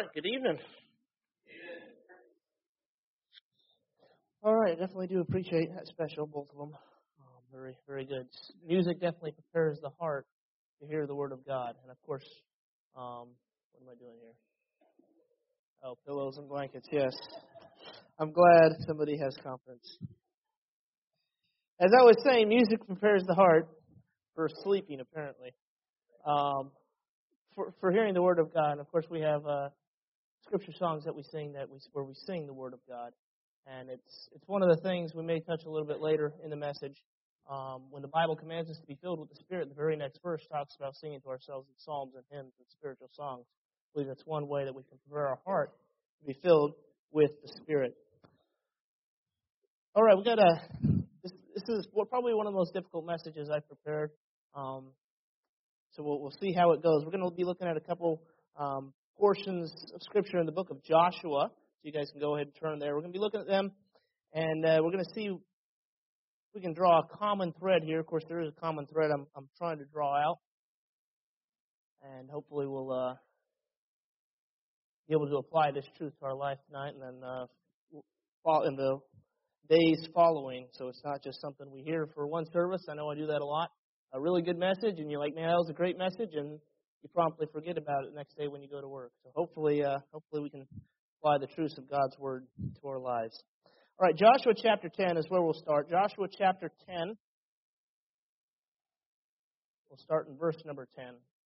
right, good evening. All right, definitely do appreciate that special, both of them. Very, very good. Music definitely prepares the heart to hear the Word of God. And of course, what am I doing here? Oh, pillows and blankets, yes. I'm glad somebody has confidence. As I was saying, music prepares the heart for sleeping, apparently. For hearing the Word of God. And of course, we have scripture songs that we sing where we sing the Word of God. And it's one of the things we may touch a little bit later in the message. When the Bible commands us to be filled with the Spirit, the very next verse talks about singing to ourselves in psalms and hymns and spiritual songs. I believe that's one way that we can prepare our heart to be filled with the Spirit. All right, we got this is probably one of the most difficult messages I've prepared. So we'll see how it goes. We're going to be looking at a couple portions of Scripture in the book of Joshua. So you guys can go ahead and turn there. We're going to be looking at them, and we're going to see if we can draw a common thread here. Of course, there is a common thread I'm trying to draw out, and hopefully we'll be able to apply this truth to our life tonight, and then in the days following. So it's not just something we hear for one service. I know I do that a lot. A really good message, and you're like, man, that was a great message, and you promptly forget about it the next day when you go to work. So hopefully we can apply the truths of God's Word to our lives. All right, Joshua chapter 10 is where we'll start. Joshua chapter 10. We'll start in verse number 10.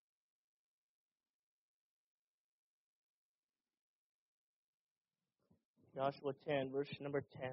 Joshua 10, verse number 10.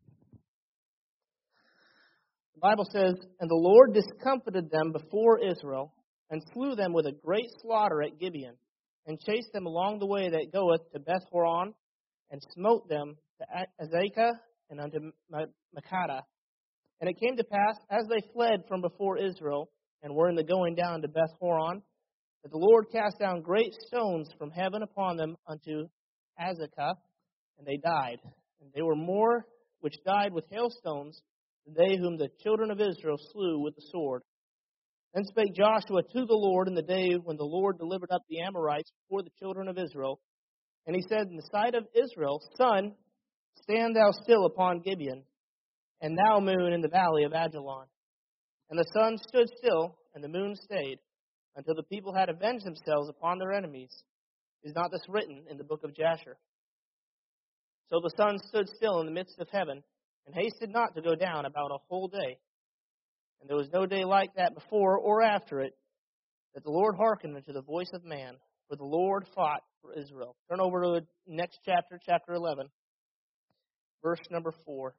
The Bible says, "And the Lord discomfited them before Israel, and slew them with a great slaughter at Gibeon, and chased them along the way that goeth to Beth-horon, and smote them to Azekah and unto Makkedah. And it came to pass, as they fled from before Israel, and were in the going down to Beth-horon, that the Lord cast down great stones from heaven upon them unto Azekah, and they died. And they were more which died with hailstones than they whom the children of Israel slew with the sword. Then spake Joshua to the Lord in the day when the Lord delivered up the Amorites before the children of Israel. And he said, in the sight of Israel, Sun, stand thou still upon Gibeon, and thou, moon, in the valley of Ajalon. And the sun stood still, and the moon stayed, until the people had avenged themselves upon their enemies. Is not this written in the book of Jasher? So the sun stood still in the midst of heaven, and hasted not to go down about a whole day. And there was no day like that before or after it, that the Lord hearkened unto the voice of man, for the Lord fought for Israel." Turn over to the next chapter, chapter 11, verse number 4.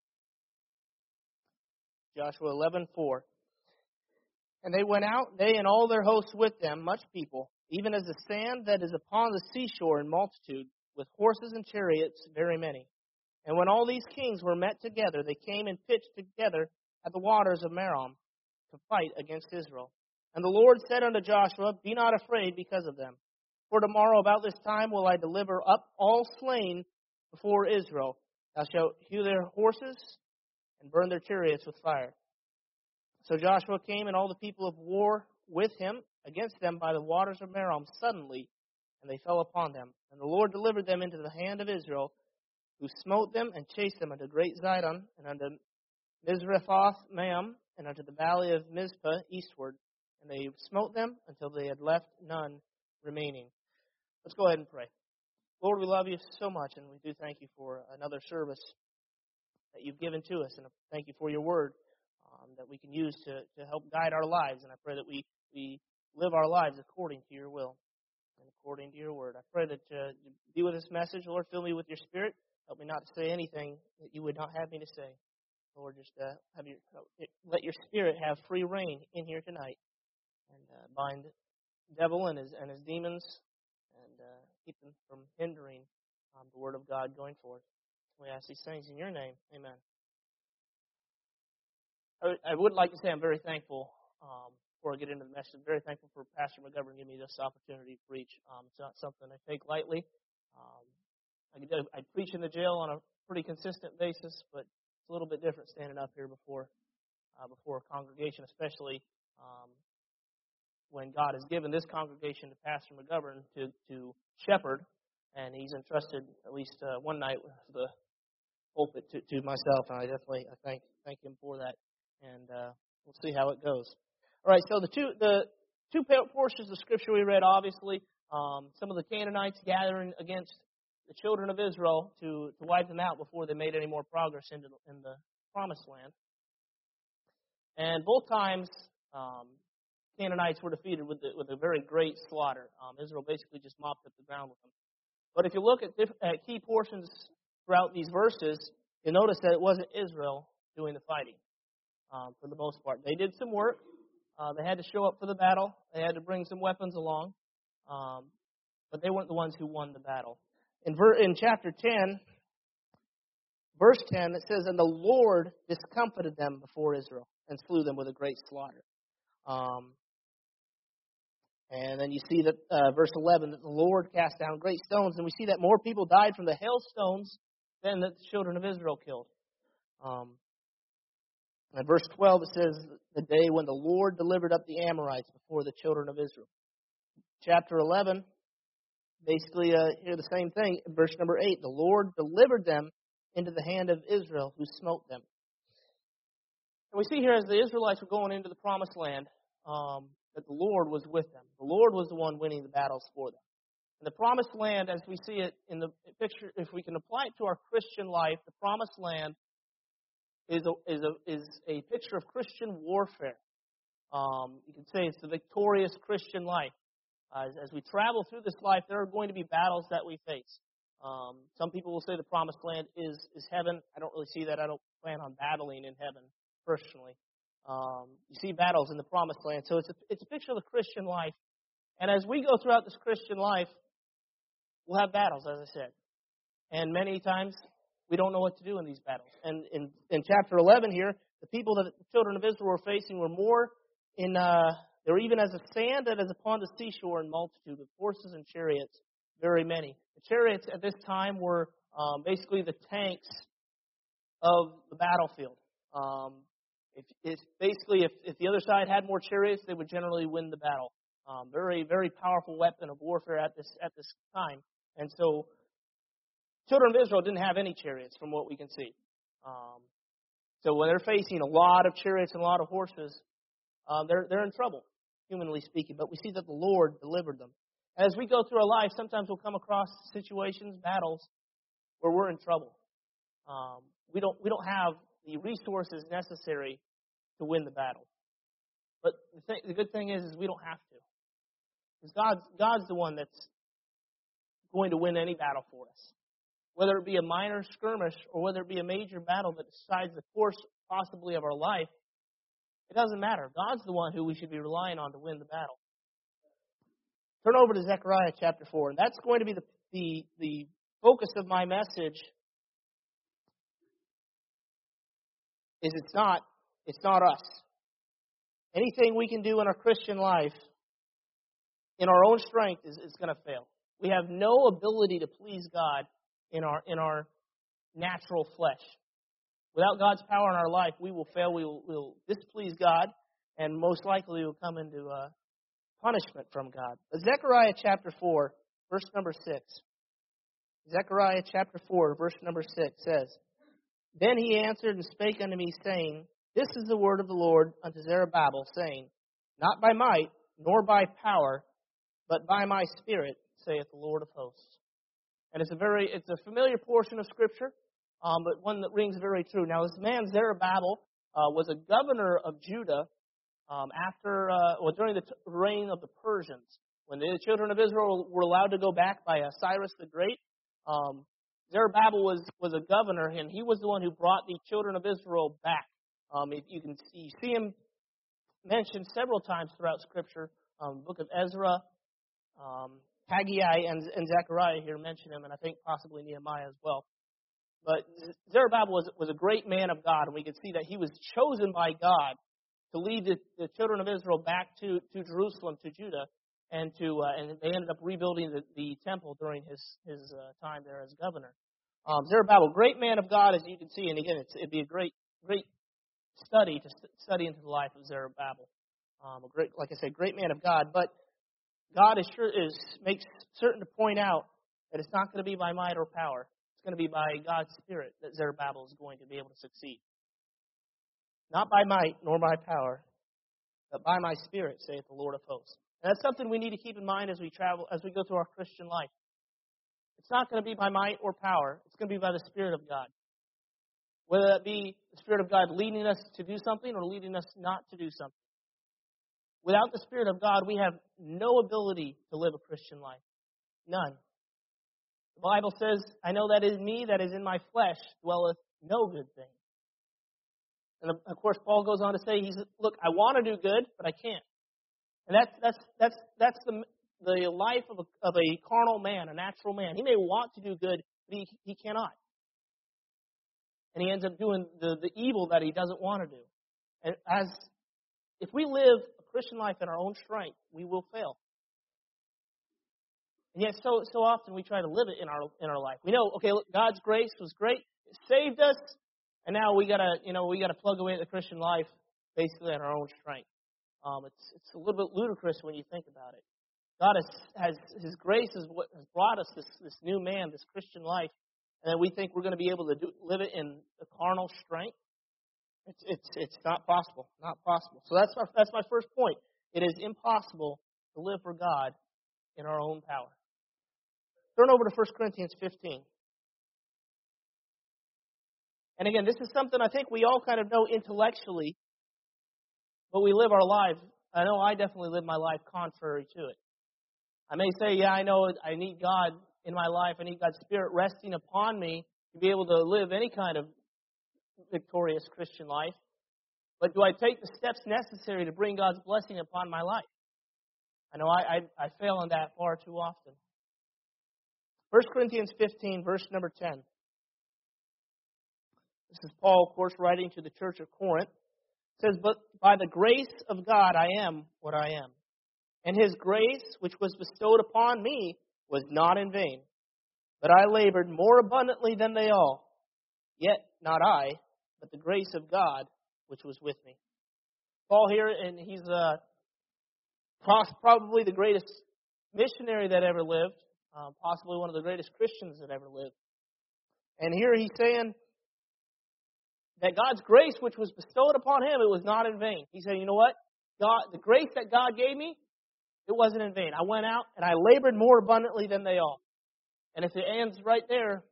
Joshua 11:4. "And they went out, they and all their hosts with them, much people, even as the sand that is upon the seashore in multitude, with horses and chariots very many. And when all these kings were met together, they came and pitched together at the waters of Merom to fight against Israel. And the Lord said unto Joshua, Be not afraid because of them. For tomorrow about this time will I deliver up all slain before Israel. Thou shalt hew their horses and burn their chariots with fire. So Joshua came and all the people of war with him against them by the waters of Merom suddenly, and they fell upon them. And the Lord delivered them into the hand of Israel, who smote them and chased them unto Great Zidon, and unto Mizrephoth-maim, and unto the valley of Mizpah eastward. And they smote them until they had left none remaining." Let's go ahead and pray. Lord, we love you so much, and we do thank you for another service that you've given to us. And thank you for your word that we can use to help guide our lives. And I pray that we live our lives according to your will and according to your word. I pray that you be with this message. Lord, fill me with your Spirit. Help me not to say anything that you would not have me to say. Lord, just let your Spirit have free reign in here tonight, and bind the devil and his demons, and keep them from hindering the word of God going forth. We ask these things in your name. Amen. I would like to say I'm very thankful, before I get into the message, very thankful for Pastor McGovern giving me this opportunity to preach. It's not something I take lightly. I preach in the jail on a pretty consistent basis, but it's a little bit different standing up here before a congregation, especially when God has given this congregation to Pastor McGovern to shepherd and he's entrusted at least one night with the pulpit to myself, and I thank him for that, and we'll see how it goes. All right, so the two portions of Scripture we read, obviously, some of the Canaanites gathering against the children of Israel to wipe them out before they made any more progress in the Promised Land. And both times, Canaanites were defeated with a very great slaughter. Israel basically just mopped up the ground with them. But if you look at key portions throughout these verses, you'll notice that it wasn't Israel doing the fighting for the most part. They did some work. They had to show up for the battle. They had to bring some weapons along. But they weren't the ones who won the battle. In chapter 10, verse 10, it says, "And the Lord discomfited them before Israel and slew them with a great slaughter." And then you see that verse 11, that the Lord cast down great stones. And we see that more people died from the hailstones than the children of Israel killed. And verse 12, it says, "The day when the Lord delivered up the Amorites before the children of Israel." Chapter 11, basically hear the same thing. Verse number 8, "The Lord delivered them into the hand of Israel, who smote them." And we see here as the Israelites were going into the Promised Land, that the Lord was with them. The Lord was the one winning the battles for them. And the Promised Land, as we see it in the picture, if we can apply it to our Christian life, the Promised Land is a picture of Christian warfare. You can say it's the victorious Christian life. As we travel through this life, there are going to be battles that we face. Some people will say the Promised Land is heaven. I don't really see that. I don't plan on battling in heaven personally. You see battles in the Promised Land. So it's a picture of the Christian life. And as we go throughout this Christian life, we'll have battles, as I said. And many times, we don't know what to do in these battles. And in chapter 11 here, the people that the children of Israel were facing were more in, they were even as a sand that is upon the seashore in multitude, with horses and chariots, very many. The chariots at this time were basically the tanks of the battlefield. If the other side had more chariots, they would generally win the battle. Very, very powerful weapon of warfare at this time. And so, children of Israel didn't have any chariots, from what we can see. So when they're facing a lot of chariots and a lot of horses, they're in trouble, humanly speaking. But we see that the Lord delivered them. As we go through our life, sometimes we'll come across situations, battles, where we're in trouble. We don't have the resources necessary to win the battle. But the good thing is we don't have to. Because God's the one that's going to win any battle for us. Whether it be a minor skirmish or whether it be a major battle that decides the course possibly of our life, it doesn't matter. God's the one who we should be relying on to win the battle. Turn over to Zechariah chapter 4. And that's going to be the focus of my message. It's not us. Anything we can do in our Christian life in our own strength is going to fail. We have no ability to please God in our natural flesh. Without God's power in our life, we will fail. We will displease God, and most likely we will come into punishment from God. But Zechariah chapter 4, verse number 6. Zechariah chapter 4, verse number 6 says, "Then he answered and spake unto me, saying, This is the word of the Lord unto Zerubbabel, saying, Not by might, nor by power, but by my Spirit, saith the Lord of hosts." And it's a familiar portion of Scripture, but one that rings very true. Now, this man Zerubbabel was a governor of Judah during the reign of the Persians. When the children of Israel were allowed to go back by Cyrus the Great, Zerubbabel was a governor, and he was the one who brought the children of Israel back. You see him mentioned several times throughout Scripture. The book of Ezra, Haggai, and Zechariah here mention him, and I think possibly Nehemiah as well. But Zerubbabel was a great man of God, and we can see that he was chosen by God to lead the children of Israel back to Jerusalem, to Judah, and they ended up rebuilding the temple during his time there as governor. Zerubbabel, great man of God, as you can see, and again, it'd be a great study to study into the life of Zerubbabel. Like I said, great man of God, but God makes certain to point out that it's not going to be by might or power. It's going to be by God's Spirit that Zerubbabel is going to be able to succeed. Not by might nor by power, but by my Spirit, saith the Lord of hosts. And that's something we need to keep in mind as we travel, as we go through our Christian life. It's not going to be by might or power. It's going to be by the Spirit of God. Whether that be the Spirit of God leading us to do something or leading us not to do something. Without the Spirit of God, we have no ability to live a Christian life. None. The Bible says, I know that in me, that is in my flesh, dwelleth no good thing. And of course, Paul goes on to say, look, I want to do good, but I can't. And that's the life of a carnal man, a natural man. He may want to do good, but he cannot. And he ends up doing the evil that he doesn't want to do. And if we live a Christian life in our own strength, we will fail. And yet, so often we try to live it in our life. We know, okay, look, God's grace was great; it saved us, and now we gotta plug away at the Christian life basically in our own strength. It's a little bit ludicrous when you think about it. God has His grace is what has brought us this new man, this Christian life, and then we think we're going to be able to live it in the carnal strength. It's not possible, not possible. So that's my first point. It is impossible to live for God in our own power. Turn over to 1 Corinthians 15. And again, this is something I think we all kind of know intellectually, but we live our lives. I know I definitely live my life contrary to it. I may say, yeah, I know I need God in my life. I need God's Spirit resting upon me to be able to live any kind of victorious Christian life. But do I take the steps necessary to bring God's blessing upon my life? I know I fail on that far too often. 1 Corinthians 15, verse number 10. This is Paul, of course, writing to the church of Corinth. It says, but by the grace of God I am what I am. And His grace, which was bestowed upon me, was not in vain. But I labored more abundantly than they all. Yet not I, but the grace of God, which was with me. Paul here, and he's probably the greatest missionary that ever lived. Possibly one of the greatest Christians that ever lived. And here he's saying that God's grace, which was bestowed upon him, it was not in vain. He said, you know what? The grace that God gave me, it wasn't in vain. I went out and I labored more abundantly than they all. And if it ends right there,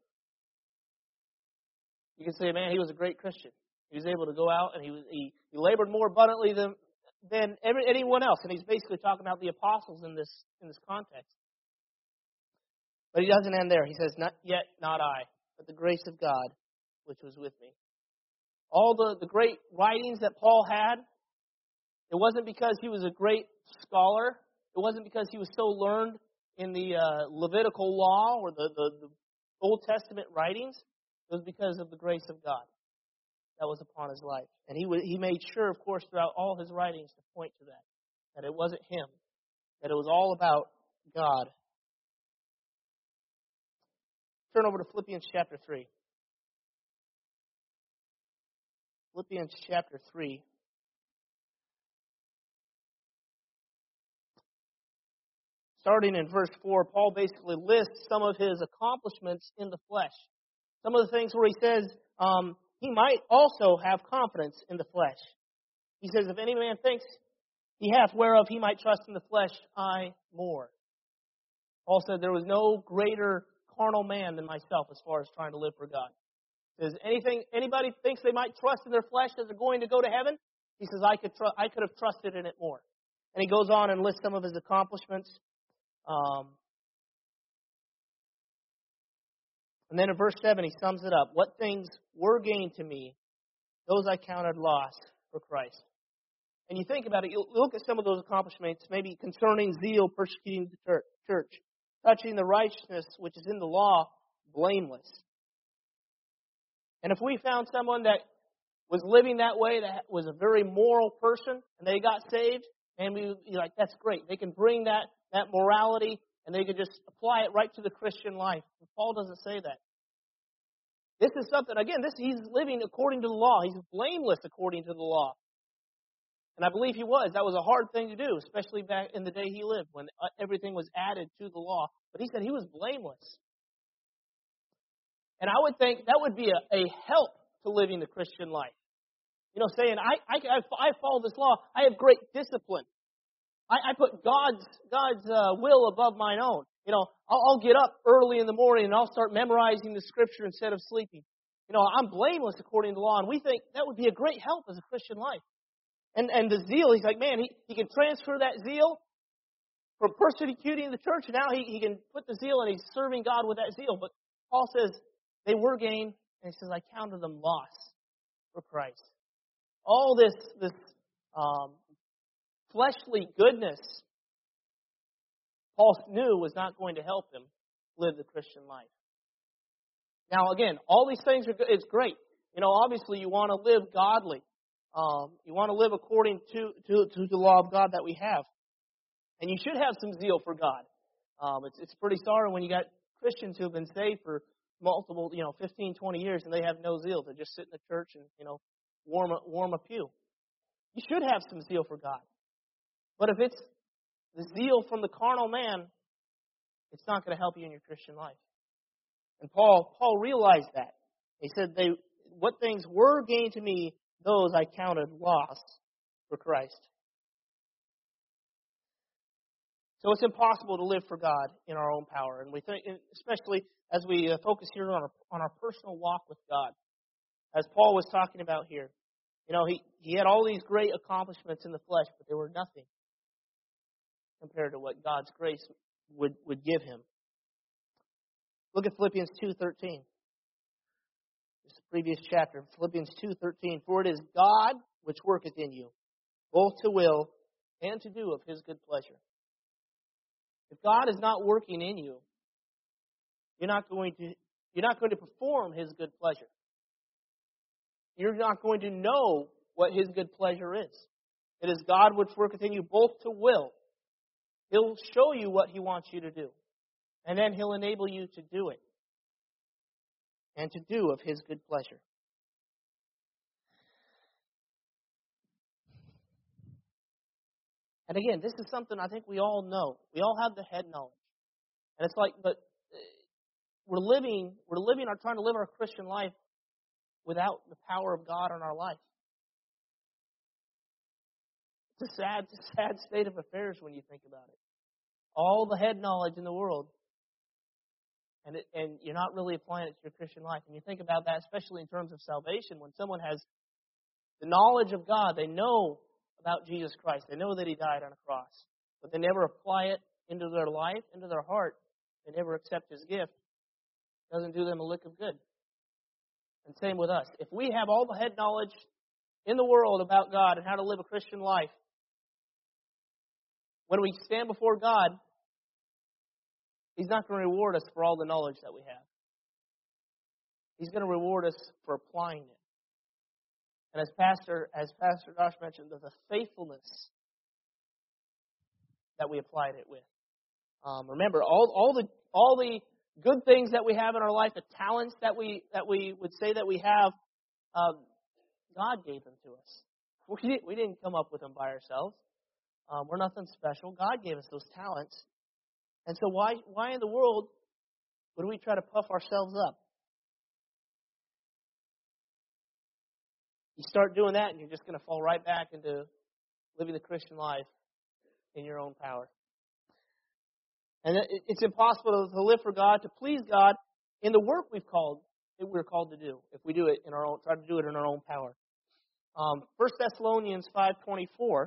you can say, man, he was a great Christian. He was able to go out and he labored more abundantly than anyone else. And he's basically talking about the apostles in this context. But he doesn't end there. He says, not yet, not I, but the grace of God, which was with me. All the great writings that Paul had, it wasn't because he was a great scholar. It wasn't because he was so learned in the Levitical law or the Old Testament writings. It was because of the grace of God that was upon his life. And he made sure, of course, throughout all his writings to point to that it wasn't him, that it was all about God. Turn over to Philippians chapter 3. Philippians chapter 3. Starting in verse 4, Paul basically lists some of his accomplishments in the flesh. Some of the things where he says he might also have confidence in the flesh. He says, if any man thinks he hath whereof he might trust in the flesh, I more. Paul said there was no greater carnal man than myself as far as trying to live for God. He says, anybody thinks they might trust in their flesh that they're going to go to heaven? He says, I could have trusted in it more. And he goes on and lists some of his accomplishments. And then in verse 7, he sums it up. What things were gained to me, those I counted loss for Christ. And you think about it, you look at some of those accomplishments, maybe concerning zeal, persecuting the church, touching the righteousness which is in the law, blameless. And if we found someone that was living that way, that was a very moral person, and they got saved, and we'd be like, that's great. They can bring that morality, and they can just apply it right to the Christian life. But Paul doesn't say that. This is something, again, he's living according to the law. He's blameless according to the law. And I believe he was. That was a hard thing to do, especially back in the day he lived, when everything was added to the law. But he said he was blameless. And I would think that would be a help to living the Christian life. Saying, I follow this law. I have great discipline. I put God's will above mine own. I'll get up early in the morning and I'll start memorizing the Scripture instead of sleeping. I'm blameless according to the law. And we think that would be a great help as a Christian life. And the zeal, he's like, man, he can transfer that zeal from persecuting the church. And now he can put the zeal and he's serving God with that zeal. But Paul says they were gain. And he says, I counted them loss for Christ. All this fleshly goodness, Paul knew was not going to help him live the Christian life. Now, again, all these things are good. It's great. Obviously, you want to live godly. You want to live according to the law of God that we have, and you should have some zeal for God. It's pretty sorry when you got Christians who have been saved for multiple, 15, 20 years, and they have no zeal. They just sit in the church and warm a pew. You should have some zeal for God. But if it's the zeal from the carnal man, it's not going to help you in your Christian life. And Paul realized that. He said, what things were gained to me, those I counted loss for Christ. So it's impossible to live for God in our own power. And we think, especially as we focus here on our personal walk with God, as Paul was talking about here. He had all these great accomplishments in the flesh, but they were nothing compared to what God's grace would give him. Look at Philippians 2:13. This previous chapter, Philippians 2:13. For it is God which worketh in you, both to will and to do of His good pleasure. If God is not working in you, you're not going to perform His good pleasure. You're not going to know what His good pleasure is. It is God which worketh in you both to will. He'll show you what He wants you to do. And then He'll enable you to do it. And to do of His good pleasure. And again, this is something I think we all know. We all have the head knowledge. And it's like, but we're trying to live our Christian life without the power of God in our life. It's a sad state of affairs when you think about it. All the head knowledge in the world, and you're not really applying it to your Christian life. And you think about that, especially in terms of salvation, when someone has the knowledge of God, they know about Jesus Christ, they know that He died on a cross, but they never apply it into their life, into their heart. They never accept His gift. It doesn't do them a lick of good. And same with us. If we have all the head knowledge in the world about God and how to live a Christian life, when we stand before God, He's not going to reward us for all the knowledge that we have. He's going to reward us for applying it. And as Pastor Josh mentioned, there's a faithfulness that we applied it with. Remember, all the good things that we have in our life, the talents that we would say that we have, God gave them to us. We didn't come up with them by ourselves. We're nothing special. God gave us those talents. And so why in the world would we try to puff ourselves up? You start doing that and you're just going to fall right back into living the Christian life in your own power. And it's impossible to live for God, to please God in the work we're called to do, if we do it try to do it in our own power. 1 Thessalonians 5:24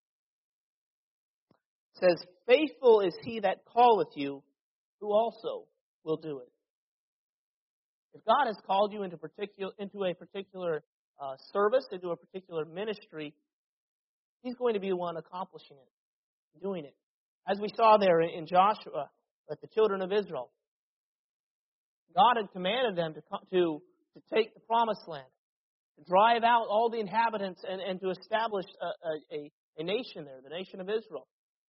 says, faithful is he that calleth you, who also will do it. If God has called you into a particular service, into a particular ministry, He's going to be the one accomplishing it, doing it. As we saw there in Joshua, with the children of Israel, God had commanded them to take the promised land, to drive out all the inhabitants and to establish a nation there, the nation of Israel.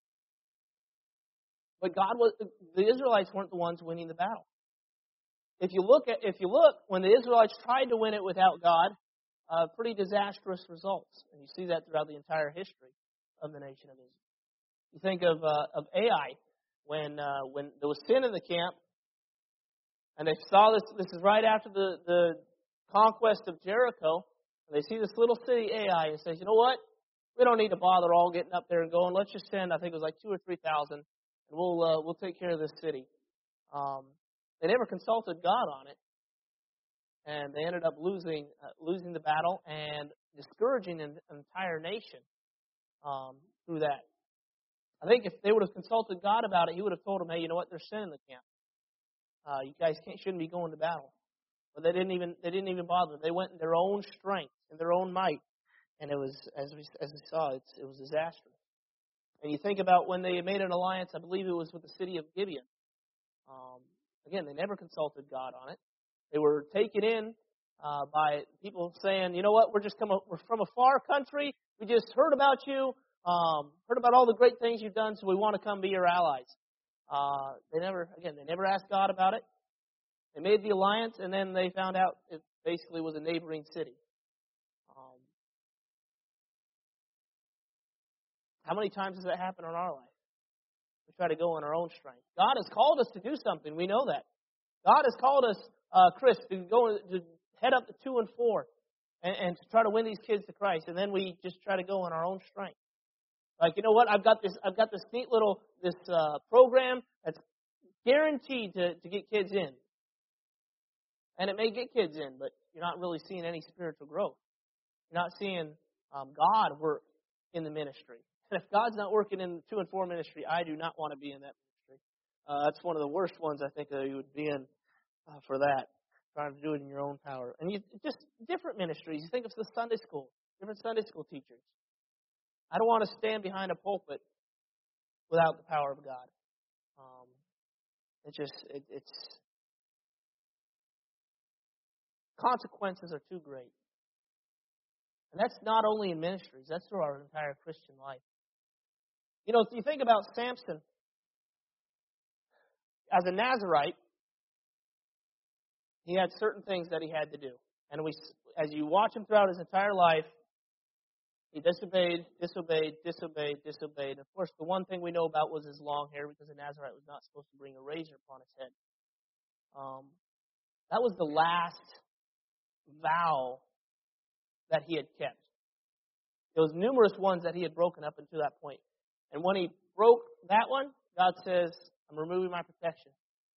But the Israelites weren't the ones winning the battle. If you look, when the Israelites tried to win it without God, pretty disastrous results, and you see that throughout the entire history of the nation of Israel. You think of Ai, when there was sin in the camp, And they saw this. This is right after the conquest of Jericho. And they see this little city, Ai, and says, you know what? We don't need to bother all getting up there and going. Let's just send, I think it was like 2,000 or 3,000, and we'll take care of this city. They never consulted God on it, and they ended up losing the battle and discouraging an entire nation through that. I think if they would have consulted God about it, He would have told them, hey, you know what? There's sin in the camp. You guys shouldn't be going to battle. But they didn't even bother. They went in their own strength, in their own might, and it was, as we saw, it was disastrous. And you think about when they made an alliance, I believe it was with the city of Gibeon. Again, they never consulted God on it. They were taken in by people saying, you know what, we're from a far country. We just heard about you, heard about all the great things you've done, so we want to come be your allies. They never asked God about it. They made the alliance, and then they found out it basically was a neighboring city. How many times does that happen in our life? We try to go in our own strength. God has called us to do something. We know that. God has called us, Chris, to head up to 2 and 4 and to try to win these kids to Christ. And then we just try to go in our own strength. Like, you know what? I've got this neat little program that's guaranteed to get kids in. And it may get kids in, but you're not really seeing any spiritual growth. You're not seeing God work in the ministry. And if God's not working in the 2 and 4 ministry, I do not want to be in that ministry. That's one of the worst ones I think that you would be in for that, trying to do it in your own power. And just different ministries. You think of the Sunday school, different Sunday school teachers. I don't want to stand behind a pulpit without the power of God. It's consequences are too great. And that's not only in ministries, that's through our entire Christian life. You know, if you think about Samson, as a Nazirite, he had certain things that he had to do. And as you watch him throughout his entire life, he disobeyed. And of course, the one thing we know about was his long hair, because a Nazirite was not supposed to bring a razor upon his head. That was the last vow that he had kept. There was numerous ones that he had broken up until that point. And when he broke that one, God says, I'm removing my protection.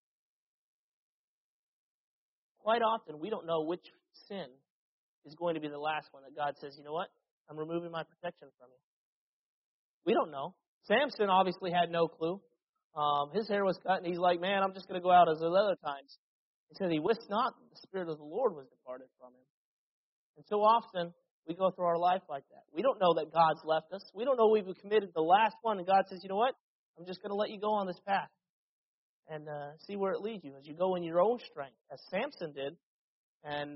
Quite often, we don't know which sin is going to be the last one that God says, you know what? I'm removing my protection from you. We don't know. Samson obviously had no clue. His hair was cut, and he's like, man, I'm just going to go out as the other times. He said he wist not the Spirit of the Lord was departed from him. And so often, we go through our life like that. We don't know that God's left us. We don't know we've committed the last one, and God says, you know what? I'm just going to let you go on this path and see where it leads you as you go in your own strength, as Samson did. And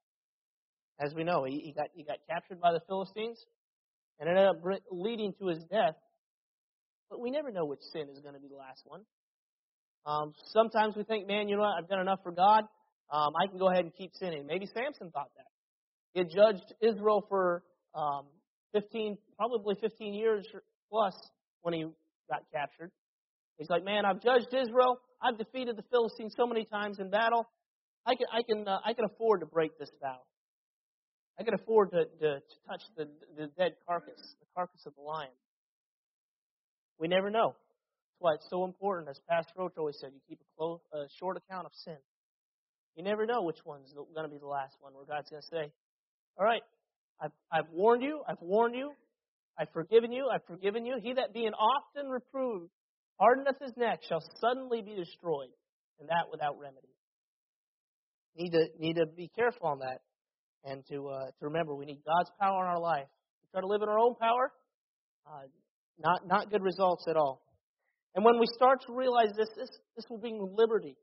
as we know, he got captured by the Philistines and ended up leading to his death. But we never know which sin is going to be the last one. Sometimes we think, man, you know what? I've done enough for God. I can go ahead and keep sinning. Maybe Samson thought that. He had judged Israel for 15 years plus when he got captured. He's like, man, I've judged Israel. I've defeated the Philistines so many times in battle. I can afford to break this vow. I can afford to touch the dead carcass, the carcass of the lion. We never know. That's why it's so important, as Pastor Roach always said, you keep a short account of sin. You never know which one's going to be the last one where God's going to say, all right, I've warned you, I've forgiven you. He that being often reproved hardeneth his neck shall suddenly be destroyed, and that without remedy. Need to be careful on that, and to remember we need God's power in our life. We try to live in our own power, not good results at all. And when we start to realize this will bring liberty.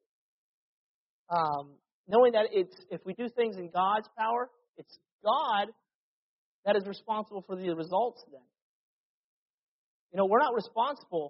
Knowing that if we do things in God's power, it's God that is responsible for the results then. You know, we're not responsible.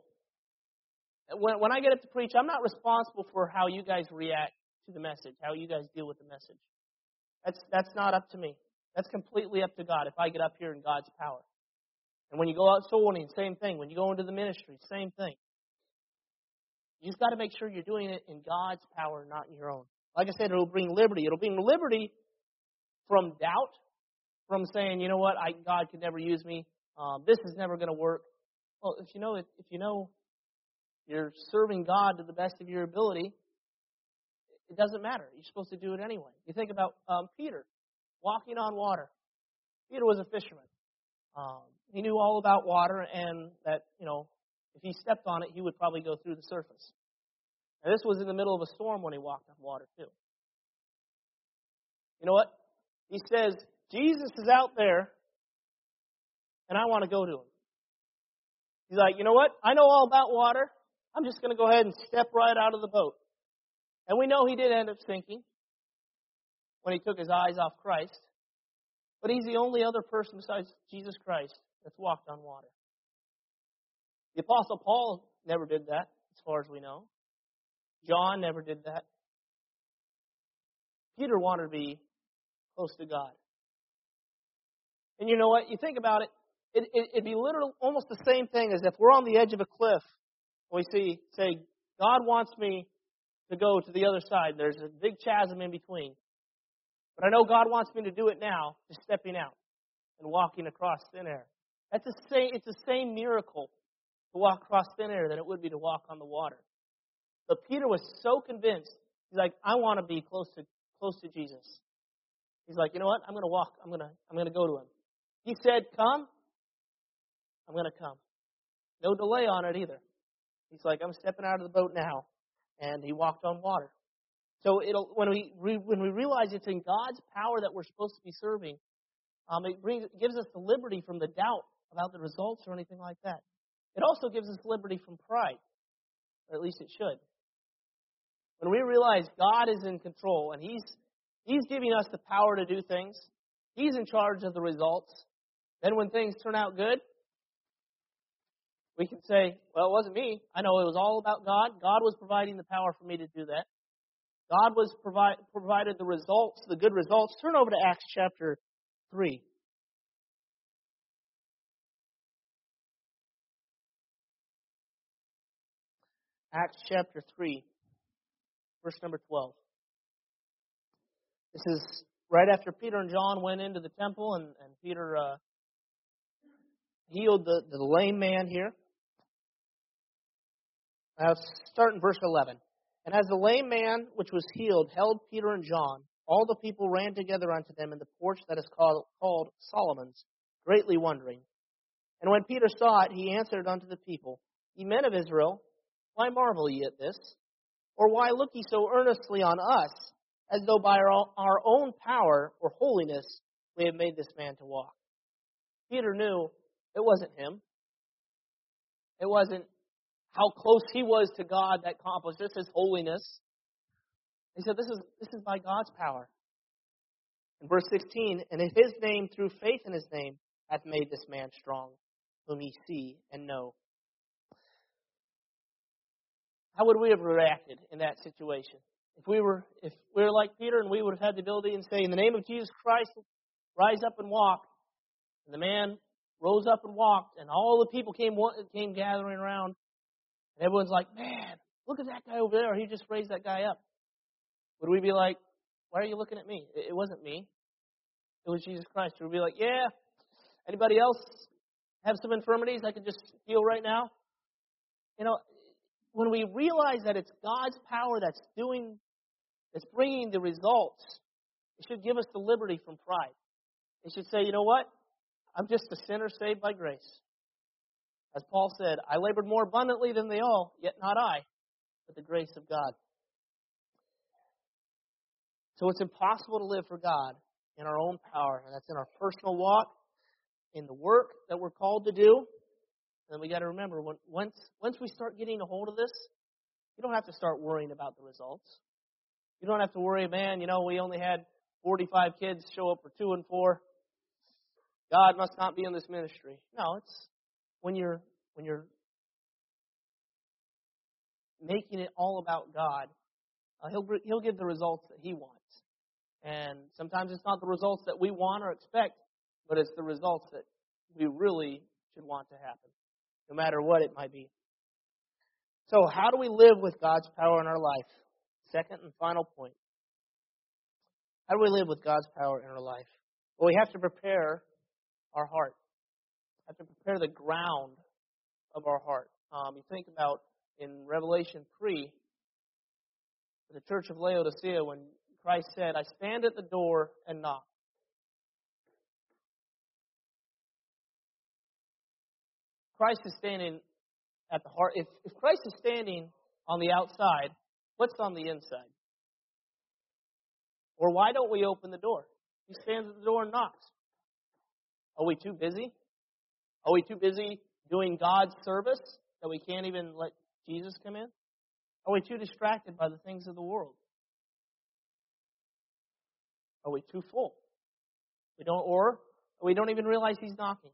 When I get up to preach, I'm not responsible for how you guys react to the message, how you guys deal with the message. That's not up to me. That's completely up to God if I get up here in God's power. And when you go out soul winning, same thing. When you go into the ministry, same thing. You just got to make sure you're doing it in God's power, not in your own. Like I said, it'll bring liberty. It'll bring liberty from doubt, from saying, you know what, God could never use me. This is never going to work. Well, if you know you're serving God to the best of your ability, it doesn't matter. You're supposed to do it anyway. You think about Peter walking on water. Peter was a fisherman. He knew all about water, and that, if he stepped on it, he would probably go through the surface. And this was in the middle of a storm when he walked on water, too. You know what? He says, Jesus is out there, and I want to go to him. He's like, you know what? I know all about water. I'm just going to go ahead and step right out of the boat. And we know he did end up sinking when he took his eyes off Christ. But he's the only other person besides Jesus Christ that's walked on water. The Apostle Paul never did that, as far as we know. John never did that. Peter wanted to be close to God. And you know what? You think about it, it'd be literally almost the same thing as if we're on the edge of a cliff. We say, God wants me to go to the other side. There's a big chasm in between. But I know God wants me to do it now, just stepping out and walking across thin air. It's the same miracle to walk across thin air than it would be to walk on the water. But Peter was so convinced. He's like, I want to be close to Jesus. He's like, you know what? I'm going to walk. I'm going to go to him. He said, come. I'm going to come. No delay on it either. He's like, I'm stepping out of the boat now. And he walked on water. So when we realize it's in God's power that we're supposed to be serving, it gives us the liberty from the doubt about the results or anything like that. It also gives us liberty from pride, or at least it should. When we realize God is in control and He's giving us the power to do things, He's in charge of the results, then when things turn out good, we can say, well, it wasn't me. I know it was all about God. God was providing the power for me to do that. God was provided the results, the good results. Turn over to Acts chapter 3. Acts chapter 3, verse number 12. This is right after Peter and John went into the temple, and Peter healed the lame man here. Start in verse 11. And as the lame man which was healed held Peter and John, all the people ran together unto them in the porch that is called Solomon's, greatly wondering. And when Peter saw it, he answered unto the people, Ye men of Israel, why marvel ye at this? Or why look ye so earnestly on us, as though by our own power or holiness we have made this man to walk? Peter knew it wasn't him. It wasn't how close he was to God that accomplished this, his holiness. He said, this is by God's power. In verse 16, and in his name, through faith in his name, hath made this man strong, whom ye see and know. How would we have reacted in that situation? If we were like Peter and we would have had the ability and say, in the name of Jesus Christ, rise up and walk. And the man rose up and walked, and all the people came gathering around. And everyone's like, man, look at that guy over there. He just raised that guy up. Would we be like, why are you looking at me? It wasn't me. It was Jesus Christ. Would we be like, yeah, anybody else have some infirmities I could just heal right now? When we realize that it's God's power that's bringing the results, it should give us the liberty from pride. It should say, you know what? I'm just a sinner saved by grace. As Paul said, I labored more abundantly than they all, yet not I, but the grace of God. So it's impossible to live for God in our own power, and that's in our personal walk, in the work that we're called to do. And we got to remember, once we start getting a hold of this, you don't have to start worrying about the results. You don't have to worry, man, we only had 45 kids show up for 2 and 4. God must not be in this ministry. No, it's when you're making it all about God, He'll give the results that He wants. And sometimes it's not the results that we want or expect, but it's the results that we really should want to happen, no matter what it might be. So how do we live with God's power in our life? Second and final point. How do we live with God's power in our life? Well, we have to prepare our heart. We have to prepare the ground of our heart. You think about in Revelation 3, the church of Laodicea, when Christ said, I stand at the door and knock. Christ is standing at the heart. If Christ is standing on the outside, what's on the inside? Or why don't we open the door? He stands at the door and knocks. Are we too busy? Are we too busy doing God's service that we can't even let Jesus come in? Are we too distracted by the things of the world? Are we too full? We don't even realize He's knocking.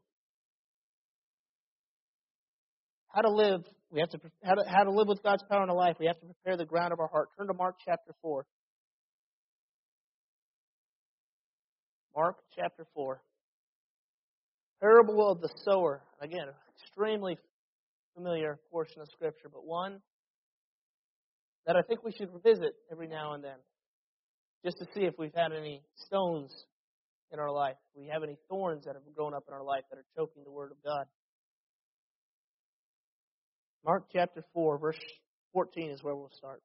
How to live? We have to how to live with God's power in our life. We have to prepare the ground of our heart. Turn to Mark chapter 4. Mark chapter 4. Parable of the sower. Again, extremely familiar portion of Scripture, but one that I think we should revisit every now and then, just to see if we've had any stones in our life. If we have any thorns that have grown up in our life that are choking the Word of God. Mark chapter 4, verse 14 is where we'll start.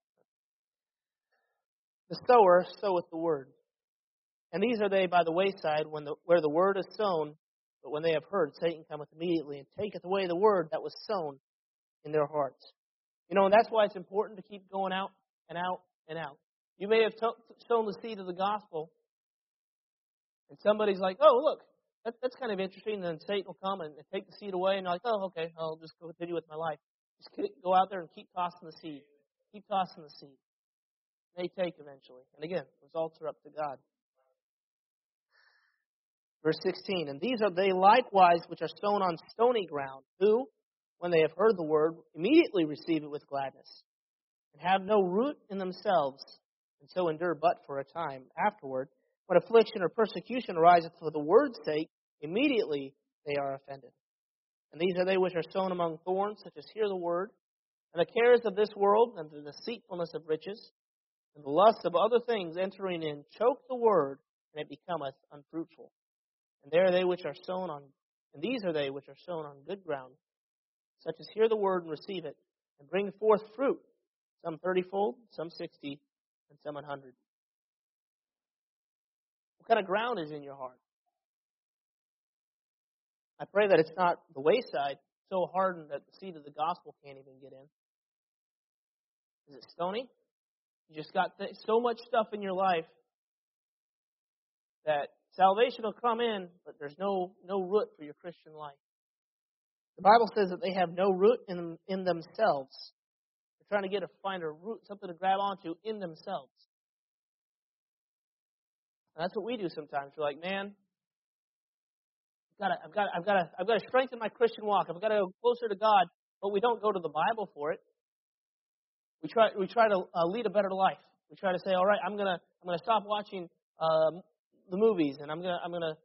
The sower soweth the word. And these are they by the wayside where the word is sown, but when they have heard, Satan cometh immediately and taketh away the word that was sown in their hearts. And that's why it's important to keep going out and out and out. You may have sown the seed of the gospel, and somebody's like, oh, look, that's kind of interesting. And then Satan will come and take the seed away, and you're like, oh, okay, I'll just continue with my life. Just go out there and keep tossing the seed. Keep tossing the seed. They take eventually. And again, results are up to God. Verse 16, and these are they likewise which are sown on stony ground, who, when they have heard the word, immediately receive it with gladness, and have no root in themselves, and so endure but for a time. Afterward, when affliction or persecution ariseth for the word's sake, immediately they are offended. And these are they which are sown among thorns, such as hear the word, and the cares of this world, and the deceitfulness of riches, and the lusts of other things entering in, choke the word, and it becometh unfruitful. And these are they which are sown on good ground, such as hear the word and receive it, and bring forth fruit, some 30-fold, some 60, and some 100. What kind of ground is in your heart? I pray that it's not the wayside, so hardened that the seed of the gospel can't even get in. Is it stony? You just got so much stuff in your life that salvation will come in, but there's no root for your Christian life. The Bible says that they have no root in themselves. They're trying to find a root, something to grab onto in themselves. And that's what we do sometimes. We're like, man, I've got to strengthen my Christian walk. I've got to go closer to God, but we don't go to the Bible for it. We try to lead a better life. We try to say, all right, I'm gonna stop watching the movies, and I'm gonna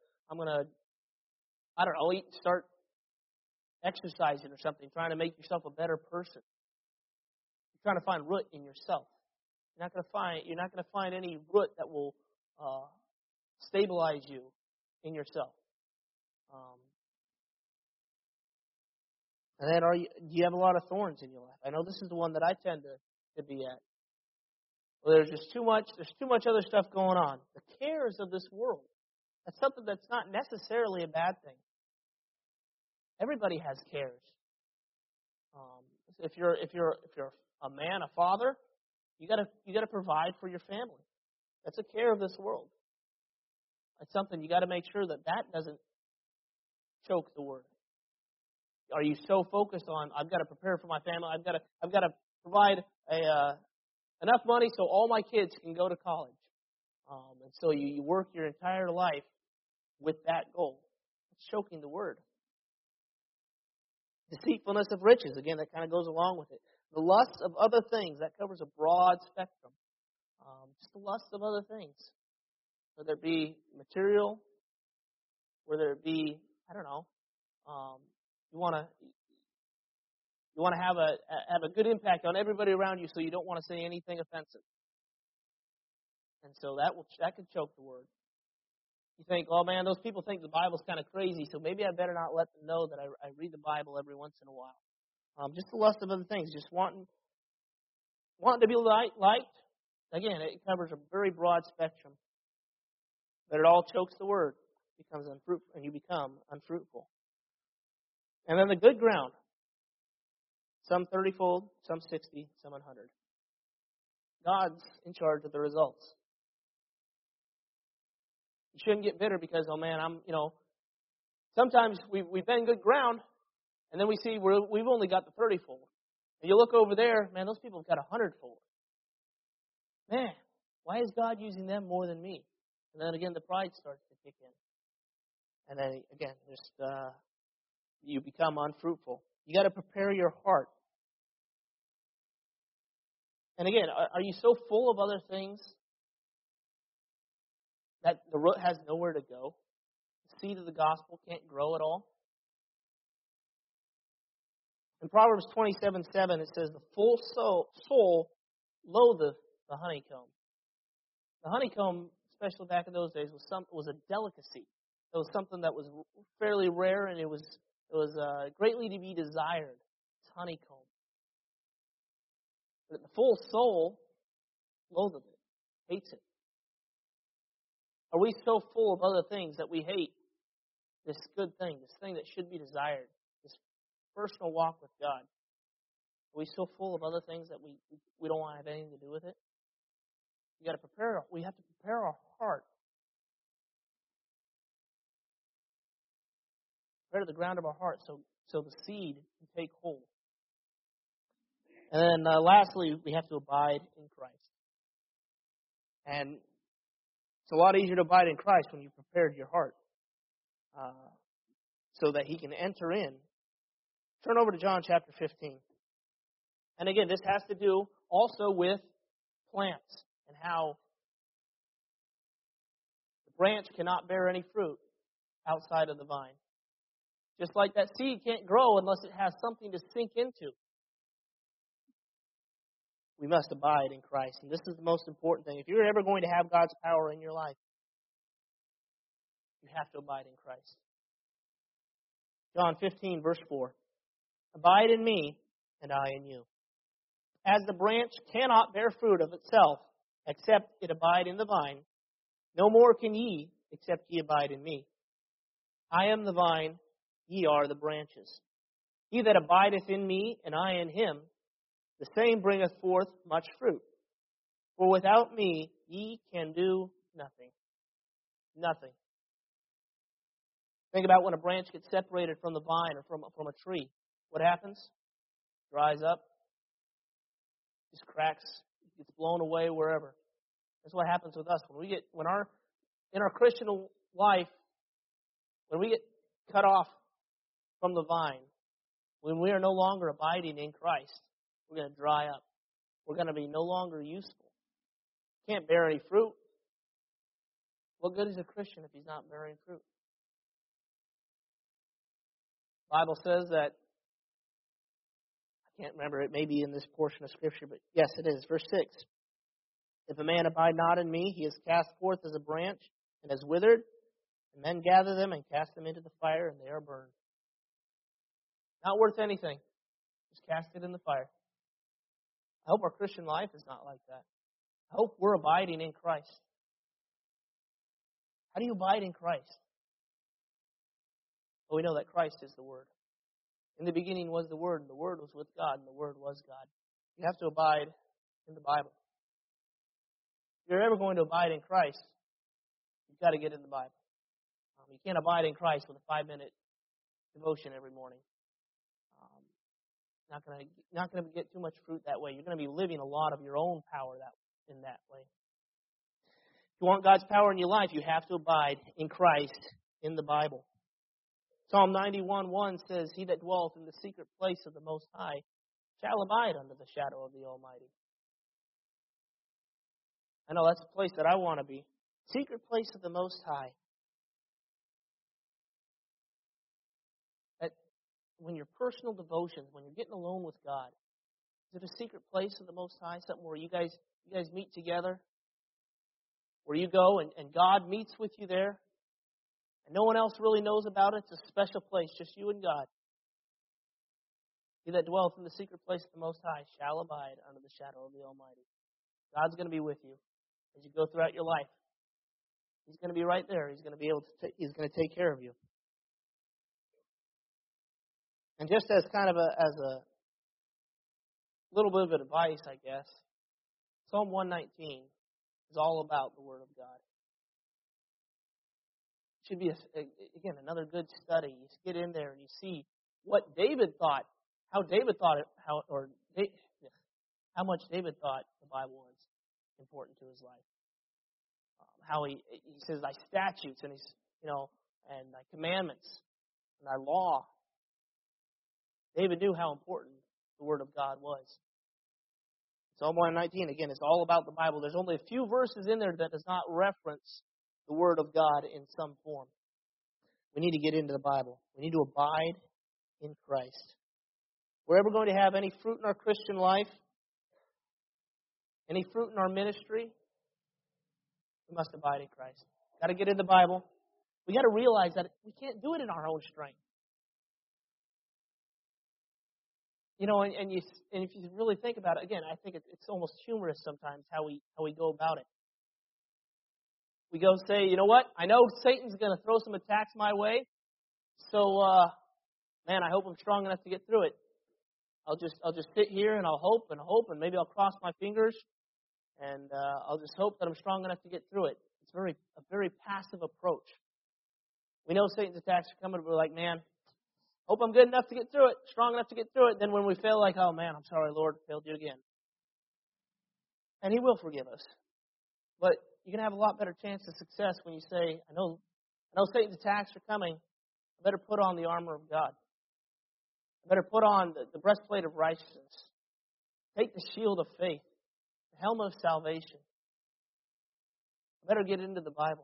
I don't know, start exercising or something, trying to make yourself a better person. You're trying to find root in yourself. You're not gonna find any root that will stabilize you in yourself. And then, do you have a lot of thorns in your life? I know this is the one that I tend to be at. Well, there's too much other stuff going on. The cares of this world. That's something that's not necessarily a bad thing. Everybody has cares. If you're a man, a father, you gotta provide for your family. That's a care of this world. That's something you got to make sure that doesn't choke the word. Are you so focused on I've got to prepare for my family? I've got to provide enough money so all my kids can go to college. And so you work your entire life with that goal. It's choking the word. Deceitfulness of riches, again, that kind of goes along with it. The lust of other things, that covers a broad spectrum. Just the lust of other things. Whether it be material, whether it be, I don't know, you want You want to have a good impact on everybody around you, so you don't want to say anything offensive. And so that could choke the word. You think, oh man, those people think the Bible's kind of crazy, so maybe I better not let them know that I read the Bible every once in a while. Just the lust of other things, just wanting to be liked. Again, it covers a very broad spectrum. But it all chokes the word, becomes unfruitful, and you become unfruitful. And then the good ground. Some 30-fold, some 60, some 100. God's in charge of the results. You shouldn't get bitter because, oh man, sometimes we've been good ground, and then we see we've only got the 30-fold. And you look over there, man, those people have got 100-fold. Man, why is God using them more than me? And then again, the pride starts to kick in. And then again, you become unfruitful. You got to prepare your heart. And again, are you so full of other things that the root has nowhere to go? The seed of the gospel can't grow at all? In Proverbs 27:7, it says, "The full soul loatheth the honeycomb." The honeycomb, especially back in those days, was a delicacy. It was something that was fairly rare, and it was greatly to be desired. It's honeycomb. But the full soul loatheth it, hates it. Are we so full of other things that we hate this good thing, this thing that should be desired, this personal walk with God? Are we so full of other things that we don't want to have anything to do with it? We have to prepare our heart. Prepare the ground of our heart so the seed can take hold. And then lastly, we have to abide in Christ. And it's a lot easier to abide in Christ when you've prepared your heart so that He can enter in. Turn over to John chapter 15. And again, this has to do also with plants and how the branch cannot bear any fruit outside of the vine. Just like that seed can't grow unless it has something to sink into. We must abide in Christ. And this is the most important thing. If you're ever going to have God's power in your life, you have to abide in Christ. John 15, verse 4. Abide in me, and I in you. As the branch cannot bear fruit of itself, except it abide in the vine, no more can ye, except ye abide in me. I am the vine, ye are the branches. He that abideth in me, and I in him, the same bringeth forth much fruit. For without me ye can do nothing. Nothing. Think about when a branch gets separated from the vine or from a tree. What happens? Dries up. Just cracks. Gets blown away wherever. That's what happens with us in our Christian life, when we get cut off from the vine, when we are no longer abiding in Christ, we're going to dry up. We're going to be no longer useful. Can't bear any fruit. What good is a Christian if he's not bearing fruit? The Bible says that, I can't remember, it may be in this portion of Scripture, but yes, it is. Verse 6. If a man abide not in me, he is cast forth as a branch and is withered, and men gather them and cast them into the fire, and they are burned. Not worth anything. Just cast it in the fire. I hope our Christian life is not like that. I hope we're abiding in Christ. How do you abide in Christ? Well, we know that Christ is the Word. In the beginning was the Word, and the Word was with God, and the Word was God. You have to abide in the Bible. If you're ever going to abide in Christ, you've got to get in the Bible. You can't abide in Christ with a 5-minute devotion every morning. Not going to get too much fruit that way. You're going to be living a lot of your own power in that way. If you want God's power in your life, you have to abide in Christ in the Bible. Psalm 91:1 says, He that dwelleth in the secret place of the Most High shall abide under the shadow of the Almighty. I know that's a place that I want to be. Secret place of the Most High. when your personal devotions, when you're getting alone with God, is it a secret place of the Most High? Something where you guys meet together? Where you go and God meets with you there? And no one else really knows about it? It's a special place, just you and God. He that dwelleth in the secret place of the Most High shall abide under the shadow of the Almighty. God's going to be with you as you go throughout your life. He's going to be right there. He's going to be able to. He's going to take care of you. And just as kind of a little bit of advice, I guess, Psalm 119 is all about the Word of God. It should be again another good study. You get in there and you see what David thought, how David thought it, how much David thought the Bible was important to his life. How he says thy statutes and and thy commandments and thy law. David knew how important the Word of God was. Psalm 119, again, it's all about the Bible. There's only a few verses in there that does not reference the Word of God in some form. We need to get into the Bible. We need to abide in Christ. If we're ever going to have any fruit in our Christian life, any fruit in our ministry, we must abide in Christ. Got to get in the Bible. We got to realize that we can't do it in our own strength. And if you really think about it, again, I think it's almost humorous sometimes how we go about it. We go say, you know what? I know Satan's going to throw some attacks my way, so man, I hope I'm strong enough to get through it. I'll just sit here and I'll hope, and maybe I'll cross my fingers, and I'll just hope that I'm strong enough to get through it. It's a very passive approach. We know Satan's attacks are coming, but we're like, man, hope I'm good enough to get through it, strong enough to get through it. Then when we fail, like, oh man, I'm sorry, Lord, failed you again. And He will forgive us. But you're going to have a lot better chance of success when you say, I know Satan's attacks are coming. I better put on the armor of God. I better put on the breastplate of righteousness. Take the shield of faith, the helmet of salvation. I better get into the Bible.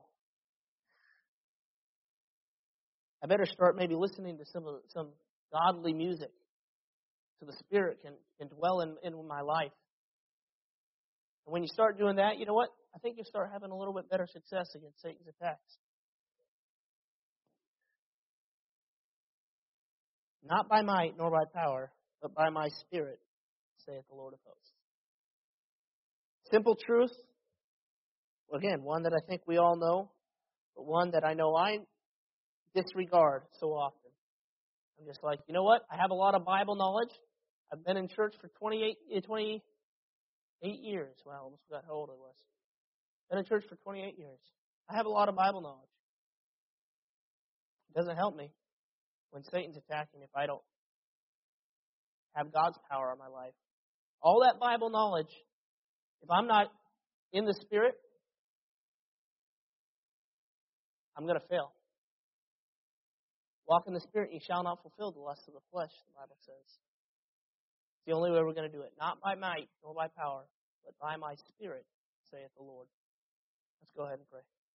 I better start maybe listening to some godly music so the Spirit can dwell in my life. And when you start doing that, you know what? I think you'll start having a little bit better success against Satan's attacks. Not by might nor by power, but by my Spirit, saith the Lord of hosts. Simple truth. Again, one that I think we all know, but one that I know I disregard so often. I'm just like, you know what? I have a lot of Bible knowledge. I've been in church for 28 years. Wow, I almost forgot how old I was. Been in church for 28 years. I have a lot of Bible knowledge. It doesn't help me when Satan's attacking if I don't have God's power on my life. All that Bible knowledge, if I'm not in the Spirit, I'm going to fail. Walk in the Spirit, you shall not fulfill the lust of the flesh, the Bible says. It's the only way we're going to do it. Not by might, nor by power, but by my Spirit, saith the Lord. Let's go ahead and pray.